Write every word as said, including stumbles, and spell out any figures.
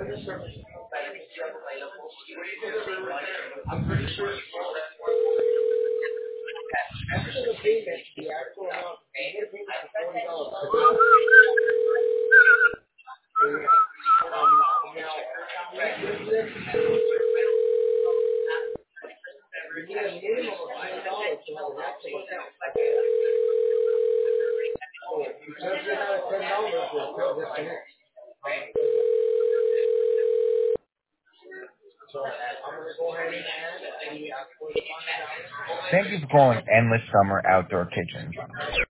Thank you for calling Endless Summer Outdoor Kitchen.